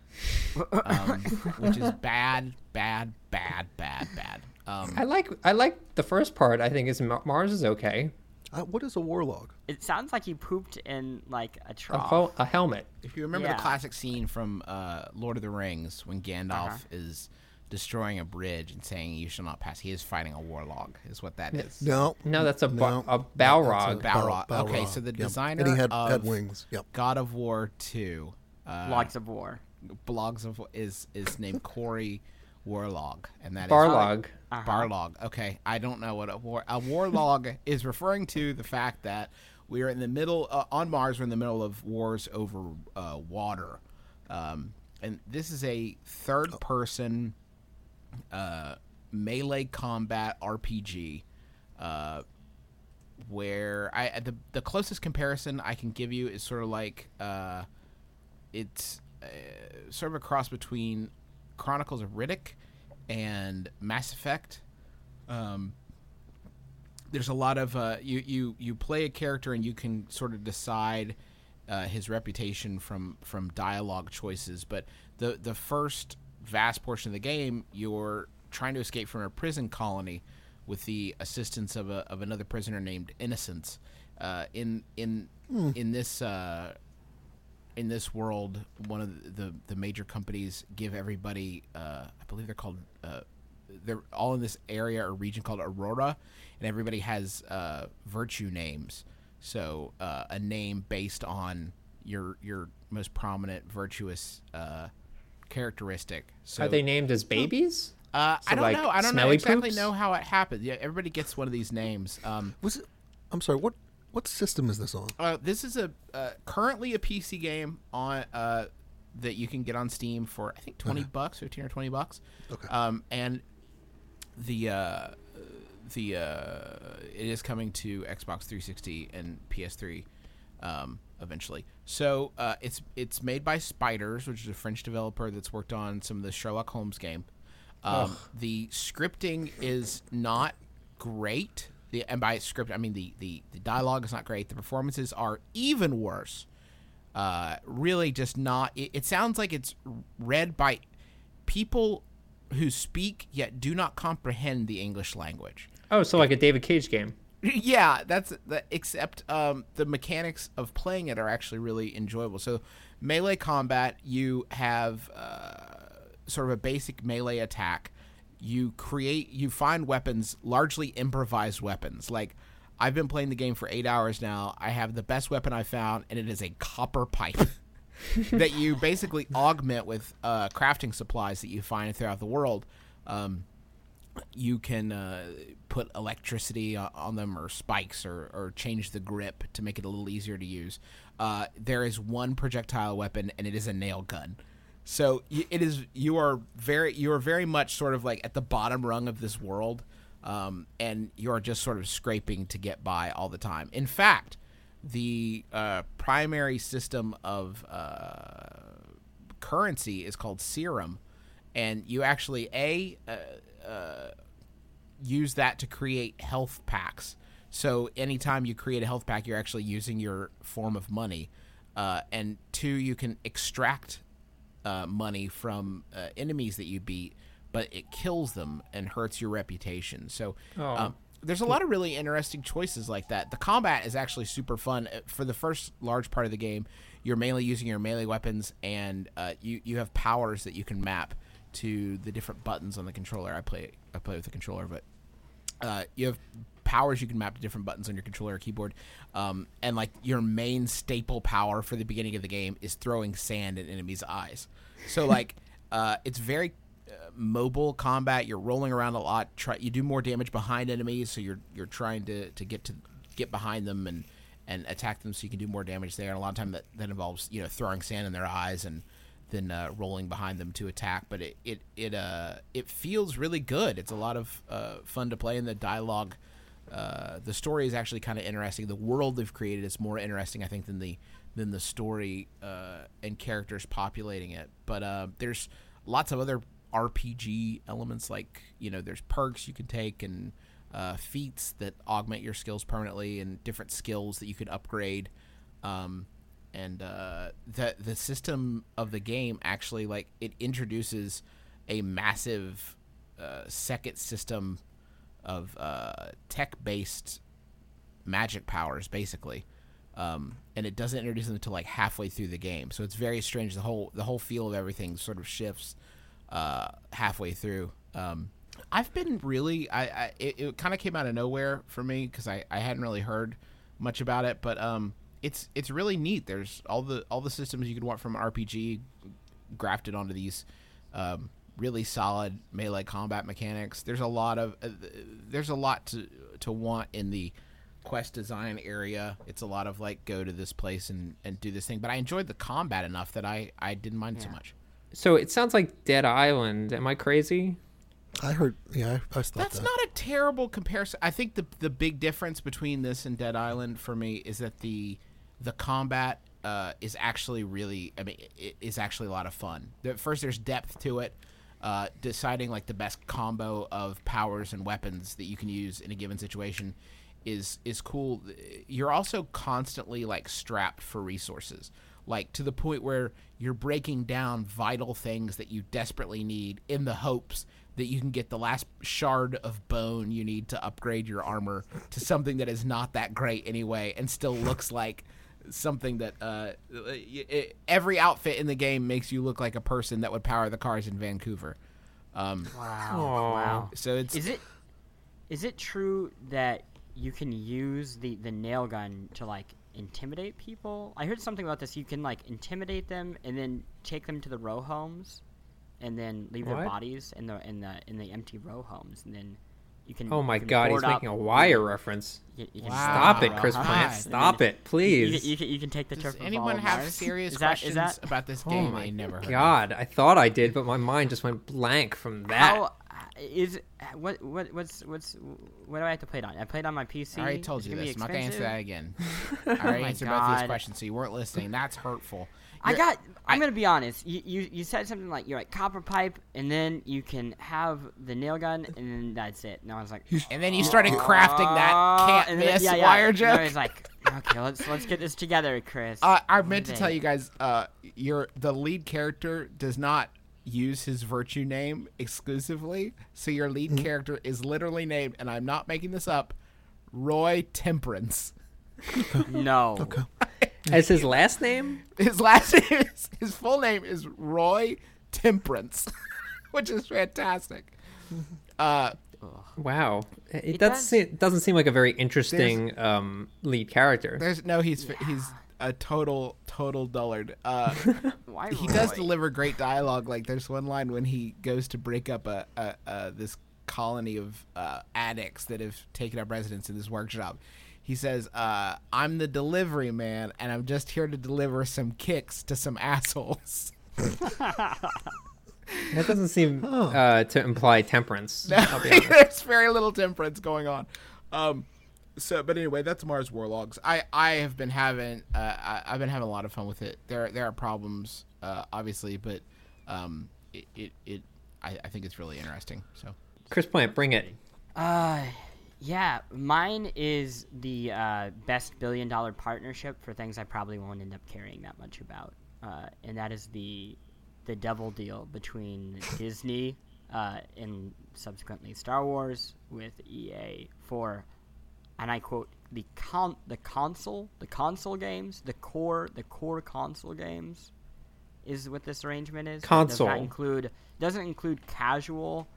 um, which is bad, bad, bad, bad, bad. Um, I like I like the first part. I think is Mar- Mars is okay. Uh, what is a warlog? It sounds like you pooped in like a A, trough. hel- a helmet. if you remember Yeah. the classic scene from uh, Lord of the Rings when Gandalf Uh-huh. is destroying a bridge and saying "You shall not pass," he is fighting a warlog. Is what that is. No. No, that's a ba- no, a that's Balrog. Balrog. Bal- Okay, Balrog. so the Yep. designer And he had, of had wings. Yep. God of War two, uh, Logs of War. blogs of is is named Corey Warlog, and that is Barlog. Uh-huh. Barlog. Okay, I don't know what a war a warlog is referring to. The fact that we are in the middle uh, on Mars. We're in the middle of wars over uh, water, um, and this is a third-person uh, melee combat R P G. Uh, where I the the closest comparison I can give you is sort of like uh, it's uh, sort of a cross between Chronicles of Riddick and Mass Effect. Um, there's a lot of uh, you you you play a character and you can sort of decide uh, his reputation from from dialogue choices, but the the first vast portion of the game, you're trying to escape from a prison colony with the assistance of a of another prisoner named Innocence. Uh, in in mm. in this uh, in this world, one of the, the, the major companies give everybody, uh, I believe they're called, uh, they're all in this area or region called Aurora, and everybody has uh, virtue names. So uh, a name based on your your most prominent virtuous uh, characteristic. So are they named as babies? Uh, so I don't like know. I don't know exactly poops? know how it happened. Yeah, everybody gets one of these names. Um, Was it? I'm sorry. What what system is this on? uh, this is a uh, currently a P C game on uh, that you can get on Steam for I think twenty Okay. bucks, fifteen or twenty bucks. Okay. Um, and the uh, the uh, it is coming to Xbox three sixty and P S three um, eventually. So uh, it's it's made by Spiders, which is a French developer that's worked on some of the Sherlock Holmes game. Um, the scripting is not great. The, and by script, I mean the, the, the dialogue is not great. The performances are even worse. Uh, really just not... It, it sounds like it's read by people who speak yet do not comprehend the English language. Oh, so like a David Cage game. Yeah, that's... The, except um, the mechanics of playing it are actually really enjoyable. So melee combat, you have... Uh, sort of a basic melee attack. You create, you find weapons, largely improvised weapons. Like, I've been playing the game for eight hours now. I have the best weapon I found, and it is a copper pipe that you basically augment with uh, crafting supplies that you find throughout the world. Um, you can uh, put electricity on them or spikes or, or change the grip to make it a little easier to use. Uh, there is one projectile weapon, and it is a nail gun. So it is. You are very. You are very much sort of like at the bottom rung of this world, um, and you are just sort of scraping to get by all the time. In fact, the uh, primary system of uh, currency is called serum, and you actually a uh, uh, use that to create health packs. So anytime you create a health pack, you're actually using your form of money, uh, and two, you can extract Uh, money from uh, enemies that you beat, but it kills them and hurts your reputation. So Oh. um, there's a lot of really interesting choices like that. The combat is actually super fun. For the first large part of the game, you're mainly using your melee weapons, and uh, you you have powers that you can map to the different buttons on the controller. I play I play with the controller, but uh, you have powers you can map to different buttons on your controller or keyboard. Um, and like your main staple power for the beginning of the game is throwing sand in enemies' eyes. So like uh, it's very uh, mobile combat. You're rolling around a lot. Try you do more damage behind enemies, so you're you're trying to, to get to get behind them and, and attack them so you can do more damage there. And a lot of time that, that involves you know throwing sand in their eyes and then uh, rolling behind them to attack. But it it it uh it feels really good. It's a lot of uh, fun to play, and the dialogue. Uh, the story is actually kind of interesting. The world they've created is more interesting, I think, than the than the story uh, and characters populating it. But uh, there's lots of other R P G elements, like you know, there's perks you can take and uh, feats that augment your skills permanently, and different skills that you could upgrade. Um, and uh, the the system of the game actually, like, it introduces a massive uh, second system of uh, tech-based magic powers, basically, um, and it doesn't introduce them until like halfway through the game. So it's very strange. The whole the whole feel of everything sort of shifts uh, halfway through. Um, I've been really, I, I it, it kind of came out of nowhere for me because I, I hadn't really heard much about it, but um, it's it's really neat. There's all the all the systems you could want from an R P G grafted onto these. Um, really solid melee combat mechanics. There's a lot of uh, there's a lot to to want in the quest design area. It's a lot of like go to this place and, and do this thing. But I enjoyed the combat enough that I, I didn't mind it Yeah. so much. So it sounds like Dead Island. Am I crazy? I heard. Yeah, I, I thought That's that. not a terrible comparison. I think the the big difference between this and Dead Island for me is that the the combat uh, is actually really. I mean, it is actually a lot of fun. The, first, there's depth to it. Uh, deciding like the best combo of powers and weapons that you can use in a given situation is is cool. You're also constantly like strapped for resources, like to the point where you're breaking down vital things that you desperately need in the hopes that you can get the last shard of bone you need to upgrade your armor to something that is not that great anyway and still looks like something that uh, it, every outfit in the game makes you look like a person that would power the cars in Vancouver. Um, Wow. Aw. Wow. so it's Is it is it true that you can use the, the nail gun to like intimidate people? I heard something about this. You can like intimidate them and then take them to the row homes and then leave their What? bodies in the in the in the empty row homes and then you can Oh my you can god, he's board making up- a Wire reference. You, you can Wow. Stop it, board Chris up- Plant. God. Stop it, You, please. you, can, you can take the Does turf of anyone all have Mars. serious is that, questions is that, about this Oh game? my I never heard. God, I thought I did, but my mind just went blank from that. How is what what what's what's what do I have to play it on? I played on my P C. I already told It's you gonna be this. I'm not gonna answer expensive. that again. I already my answered both these God. questions, so you weren't listening. That's hurtful. I You're- got. I'm I- gonna be honest. You, you you said something like you're like copper pipe, and then you can have the nail gun, and then that's it. And I was like, And then you started crafting that "Uh," can't and then- miss yeah, yeah. wire And joke. I was like, okay, let's let's get this together, Chris. Uh, I What meant do to you tell think? you guys, uh, your the lead character does not use his virtue name exclusively, so your lead Mm-hmm. character is literally named, and I'm not making this up, Roy Temperance. No. Okay. As his last name? His last name is his full name is Roy Temperance, which is fantastic. Uh, Wow. It, It does does- se- doesn't seem like a very interesting um, lead character. there's no, he's he's a total total dullard. Uh, Why he does Roy? deliver great dialogue. Like there's one line when he goes to break up a, a, a this colony of uh, addicts that have taken up residence in this workshop. He says, uh, "I'm the delivery man, and I'm just here to deliver some kicks to some assholes." That doesn't seem uh, to imply temperance. I'll be honest. There's very little temperance going on. Um, so, but anyway, that's Mars Warlogs. I, I have been having uh, I, I've been having a lot of fun with it. There there are problems, uh, obviously, but um, it it, it I, I think it's really interesting. So Chris Plant, bring it. Uh, yeah, mine is the uh, best billion dollar partnership for things I probably won't end up caring that much about, uh, and that is the the double deal between Disney uh, and subsequently Star Wars with E A for, and I quote, the con the console the console games the core the core console games is what this arrangement is. It Console. does not include doesn't include casual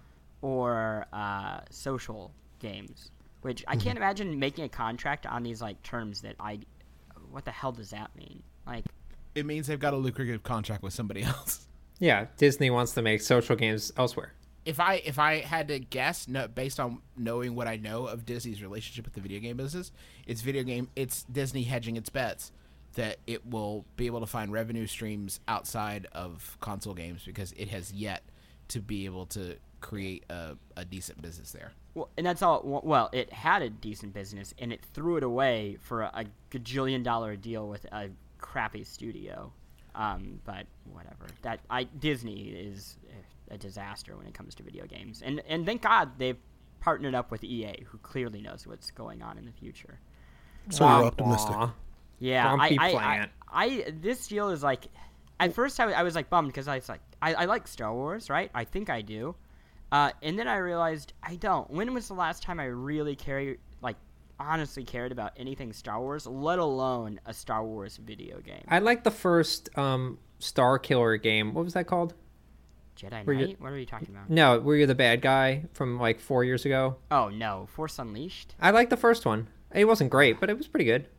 or uh, social games, which I can't imagine making a contract on these like terms that I. What the hell does that mean? Like, it means they've got a lucrative contract with somebody else. Yeah, Disney wants to make social games elsewhere. If I if I had to guess, no, based on knowing what I know of Disney's relationship with the video game business, it's video game. It's Disney hedging its bets that it will be able to find revenue streams outside of console games because it has yet to be able to create a, a decent business there. well, and that's all. Well, it had a decent business, and it threw it away for a, a gajillion dollar deal with a crappy studio. Um, but whatever. That I Disney is a disaster when it comes to video games, and and thank God they've partnered up with E A, who clearly knows what's going on in the future. So Wah, you're optimistic. wah. Yeah, I, Grumpy I, I, Plant. I, this deal is like, at first I, w- I was like bummed because I was like, I, I like Star Wars, right? I think I do, uh, and then I realized I don't. When was the last time I really cared, like, honestly cared about anything Star Wars, let alone a Star Wars video game? I like the first um, Star Killer game. What was that called? Jedi were you- Knight? What are you talking about? No, were you the bad guy from like four years ago? Oh no, Force Unleashed. I liked the first one. It wasn't great, but it was pretty good.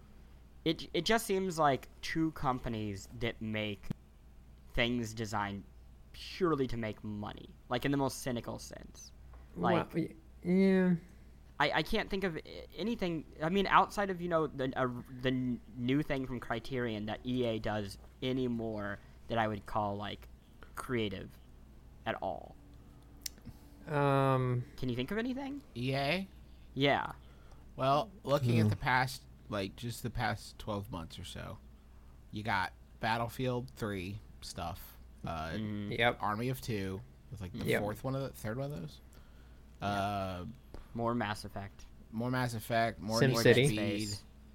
It it just seems like two companies that make things designed purely to make money, like in the most cynical sense. Like, Well, y- yeah. I, I can't think of i- anything. I mean, outside of you know the uh, the n- new thing from Criterion that E A does anymore that I would call like creative at all. Um, Can you think of anything? E A. Yeah. Well, looking at the past, like just the past twelve months or so, you got Battlefield three stuff. Uh, yep. Army of Two was like the Yep. fourth one of the third one of those. Uh, More Mass Effect. more Mass Effect, more Sim Need for City. Speed.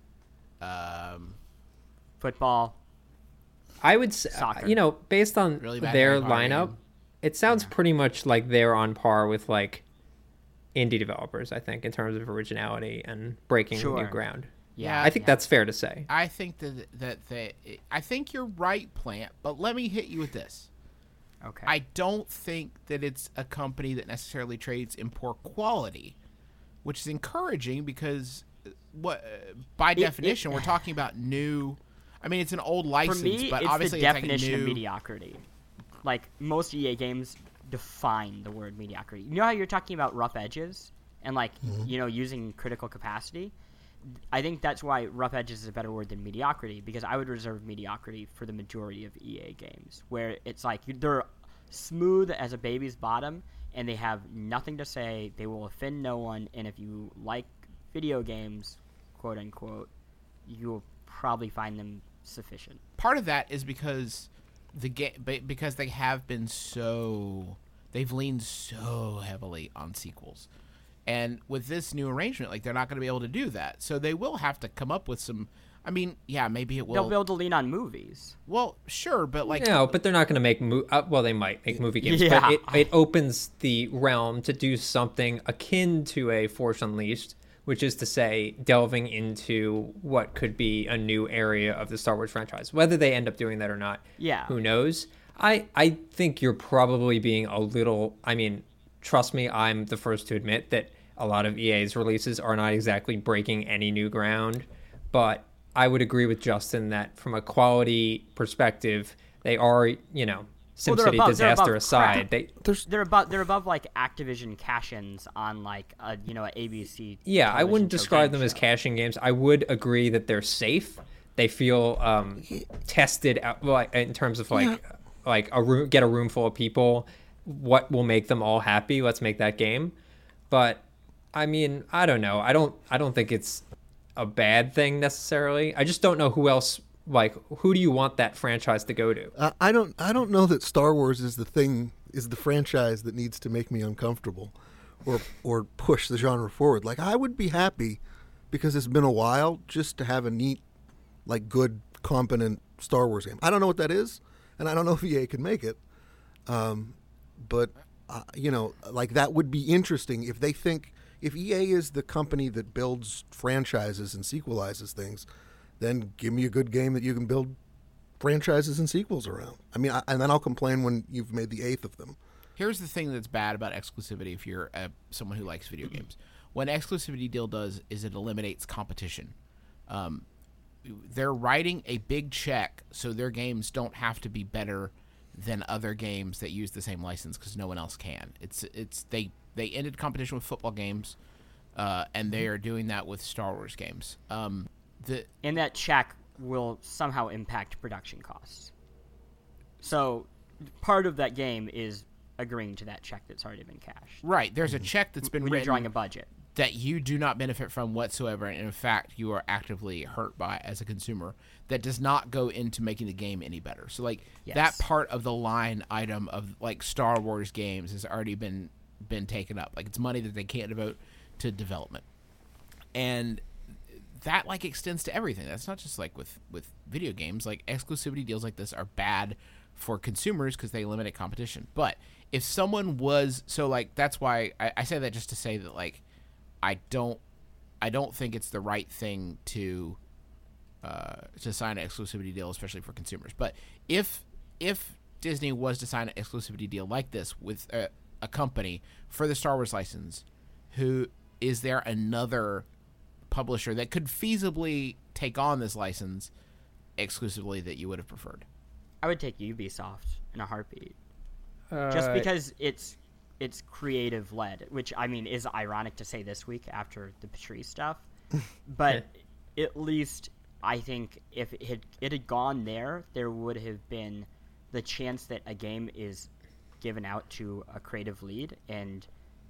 Um, Football. I would say, Soccer. you know, based on Really bad their Harry Potter lineup, game. it sounds pretty much like they're on par with like indie developers. I think in terms of originality and breaking Sure. new ground. Yeah, I think yeah. that's fair to say. I think that that they, I think you're right, Plant. But let me hit you with this. Okay. I don't think that it's a company that necessarily trades in poor quality, which is encouraging because, uh, what uh, by it- definition we're talking about new. I mean, it's an old For license, me, but it's obviously the it's like a definition of new. mediocrity. Like, most E A games define the word mediocrity. You know how you're talking about rough edges and, like, you know, using critical capacity? I think that's why rough edges is a better word than mediocrity, because I would reserve mediocrity for the majority of E A games, where it's like they're smooth as a baby's bottom, and they have nothing to say. They will offend no one, and if you like video games, quote unquote, you'll probably find them sufficient. Part of that is because the game, because they have been so, they've leaned so heavily on sequels. And with this new arrangement, like, they're not going to be able to do that. So they will have to come up with some. I mean, yeah, maybe it will. They'll be able to lean on movies. Well, sure, but like, No, but they're not going to make mo- uh, well, they might make movie games, Yeah. but it, it opens the realm to do something akin to a Force Unleashed, which is to say, delving into what could be a new area of the Star Wars franchise. Whether they end up doing that or not, Yeah. who knows? I I think you're probably being a little. I mean, trust me, I'm the first to admit that a lot of E A's releases are not exactly breaking any new ground, but I would agree with Justin that from a quality perspective, they are, you know, Well, they're SimCity above- they're disaster above aside, crap. they There's They're above they're above like Activision cash-ins on like a you know a A B C. yeah, I wouldn't television show describe game them as show. caching games. I would agree that they're safe. They feel um, tested out, like in terms of like like a room, get a room full of people. What will make them all happy? Let's make that game. But I mean, I don't know. I don't. I don't think it's a bad thing necessarily. I just don't know who else. Like, who do you want that franchise to go to? I I don't I don't know that Star Wars is the thing is the franchise that needs to make me uncomfortable or or push the genre forward. Like, I would be happy because it's been a while just to have a neat, like, good, competent Star Wars game. I don't know what that is, and I don't know if E A can make it. Um, but uh, you know, like, that would be interesting if they think if E A is the company that builds franchises and sequelizes things, then give me a good game that you can build franchises and sequels around. I mean, I, and then I'll complain when you've made the eighth of them. here's the thing that's bad about exclusivity if you're uh, someone who likes video games. What an exclusivity deal does is it eliminates competition. Um, they're writing a big check so their games don't have to be better than other games that use the same license because no one else can. It's it's they they ended competition with football games, uh, and they are doing that with Star Wars games. Um, the And that check will somehow impact production costs. So part of that game is agreeing to that check that's already been cashed. right there's a check that's been When you're written drawing a budget. that you do not benefit from whatsoever, and in fact you are actively hurt by as a consumer, that does not go into making the game any better. So like Yes. that part of the line item of like Star Wars games has already been been taken up. Like it's money that they can't devote to development. And that like extends to everything. That's not just like with with video games. Like exclusivity deals like this are bad for consumers because they eliminate competition. But if someone was so like that's why I, I say that just to say that like I don't I don't think it's the right thing to uh, to sign an exclusivity deal, especially for consumers. But if if Disney was to sign an exclusivity deal like this with a, a company for the Star Wars license, who is there another publisher that could feasibly take on this license exclusively that you would have preferred? I would take Ubisoft in a heartbeat. Uh, Just because it's it's creative led, which I mean is ironic to say this week after the Patrice stuff, but at least I think if it had, it had gone there, there would have been the chance that a game is given out to a creative lead, and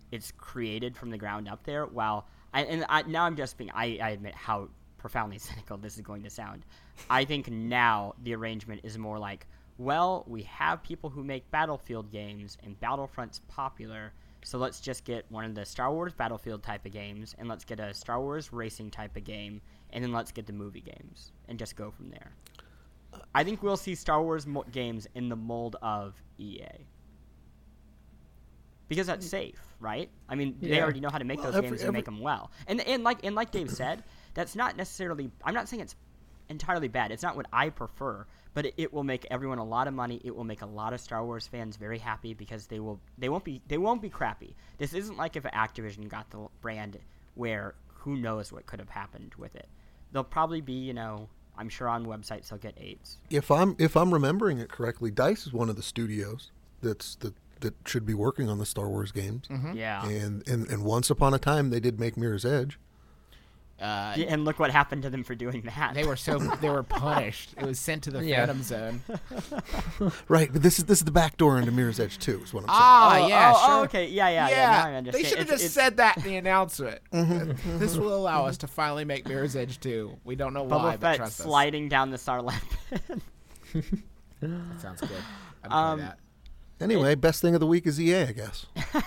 it's created from the ground up there. While I, and I, now I'm just being I, I admit how profoundly cynical this is going to sound. I think now the arrangement is more like, well, we have people who make Battlefield games, and Battlefront's popular, so let's just get one of the Star Wars Battlefield type of games, and let's get a Star Wars racing type of game, and then let's get the movie games, and just go from there. I think we'll see Star Wars mo- games in the mold of E A. Because that's safe, right? I mean, they Yeah. already know how to make Well, those every- games and every- make them well. And and like and like Dave said, that's not necessarily. I'm not saying it's entirely bad. It's not what I prefer, but it, it will make everyone a lot of money. It will make a lot of Star Wars fans very happy because they will they won't be they won't be crappy. This isn't like if Activision got the brand where who knows what could have happened with it. They'll probably be, you know, I'm sure on websites they'll get eights. If I'm if I'm remembering it correctly, DICE is one of the studios that's that that should be working on the Star Wars games. Yeah. And, and and once upon a time they did make Mirror's Edge. Uh, Yeah, and look what happened to them for doing that. They were so they were punished. It was sent to the Yeah. Phantom Zone. Right, but this is this is the back door into Mirror's Edge two, is what I'm saying. Ah, Oh, yeah, oh, sure. oh, okay, yeah, yeah, yeah. Yeah, now I they understand. should have It's- just it's- said that in the announcement. This will allow us to finally make Mirror's Edge two. We don't know why, Boba but Fett trust us. sliding down the Sarlacc pit. That sounds good. I'd Um, play that. Anyway, best thing of the week is E A, I guess.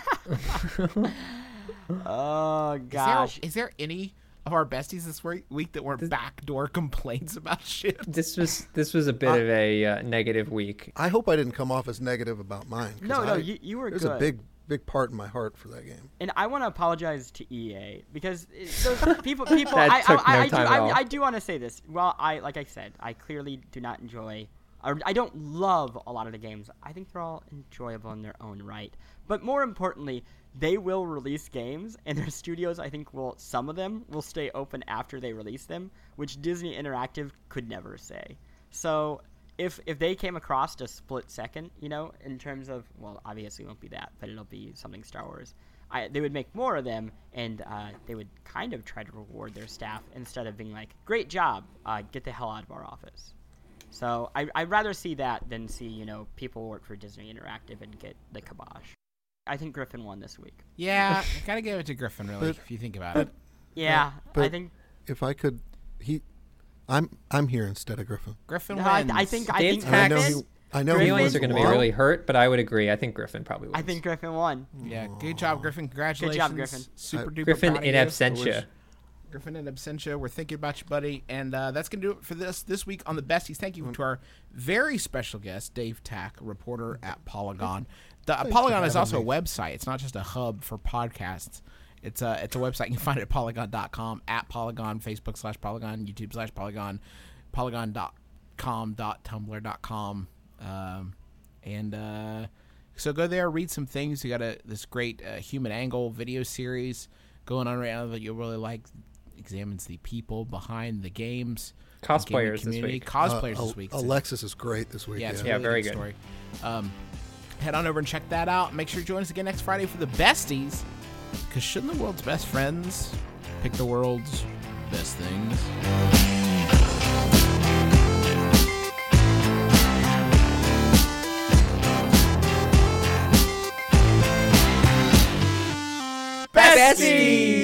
Oh Is there, gosh. is there any of our besties this week, week that weren't backdoor complaints about shit? This was this was a bit of a uh, negative week. I hope I didn't come off as negative about mine. 'cause No, no, I- you- you were There's good. a big, big part in my heart for that game. And I want to apologize to E A because it- those people, people. That I, took I, no I, I, do, time at all. I, I do want to say this. Well, I like I said, I clearly do not enjoy. Or I don't love a lot of the games. I think they're all enjoyable in their own right. But more importantly, they will release games, and their studios, I think, will some of them will stay open after they release them, which Disney Interactive could never say. So if if they came across a split second, you know, in terms of, well, obviously it won't be that, but it'll be something Star Wars. I, they would make more of them, and uh, they would kind of try to reward their staff instead of being like, "Great job, uh, get the hell out of our office." So I, I'd rather see that than see, you know, people work for Disney Interactive and get the kibosh. I think Griffin won this week. Yeah, gotta give it to Griffin, really, But- if you think about but- it. Yeah, but I think. If I could, he, I'm I'm here instead of Griffin. Griffin No, I, wins. I think. I Dave's think. And I know Tax- he, I know he Griffin- was Feelings are going to be wrong. really hurt, but I would agree. I think Griffin probably wins. I think Griffin won. Yeah, good job, Griffin. Congratulations. Griffin. Super duper Griffin proud of in you. absentia. Griffin in absentia. We're thinking about you, buddy. And uh, that's going to do it for this this week on the Besties. Thank you to our very special guest, Dave Tack, reporter at Polygon. The uh, Polygon is also a website. It's not just a hub for podcasts. It's a it's a website. You can find it at polygon dot com, at Polygon, Facebook slash Polygon, YouTube slash Polygon, polygon dot com, tumblr dot com. Um, and uh, so go there, read some things. You got a this great uh, Human Angle video series going on right now that you'll really like. Examines the people behind the games. the gaming Cosplayers this community. week. Cosplayers Uh, this week. Alexis is great this week. Yeah, it's a Yeah, really very good, good. story. Um, head on over and check that out. Make sure you join us again next Friday for the Besties. Because shouldn't the world's best friends pick the world's best things? Besties!